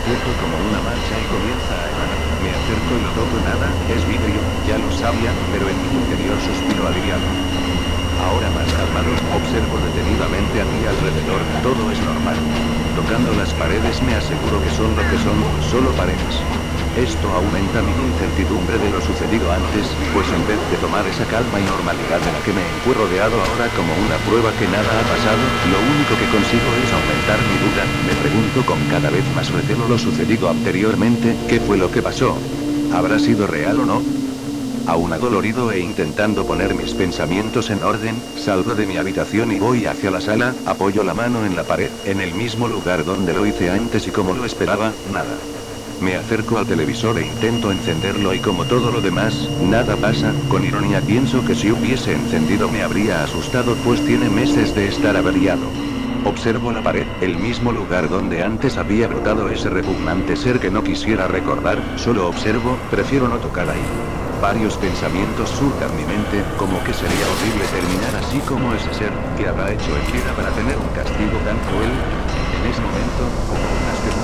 despierto como una mancha y comienza a emanar. Me acerco y no toco nada, es vidrio, ya lo sabía, pero en mi interior suspiro aliviado. Ahora más calmado, observo detenidamente a mi alrededor, todo es normal. Tocando las paredes me aseguro que son lo que son, solo paredes. Esto aumenta mi incertidumbre de lo sucedido antes, pues en vez de tomar esa calma y normalidad de la que me encuentro rodeado ahora como una prueba que nada ha pasado, lo único que consigo es aumentar mi duda. Me pregunto con cada vez más recelo lo sucedido anteriormente, ¿qué fue lo que pasó? ¿Habrá sido real o no? Aún adolorido e intentando poner mis pensamientos en orden, salgo de mi habitación y voy hacia la sala, apoyo la mano en la pared, en el mismo lugar donde lo hice antes y como lo esperaba, nada. Me acerco al televisor e intento encenderlo y como todo lo demás, nada pasa. Con ironía pienso que si hubiese encendido me habría asustado pues tiene meses de estar averiado. Observo la pared, el mismo lugar donde antes había brotado ese repugnante ser que no quisiera recordar, solo observo, prefiero no tocar ahí. Varios pensamientos surcan mi mente, como que sería horrible terminar así como ese ser, que habrá hecho en vida para tener un castigo tan cruel. En ese momento, como una segunda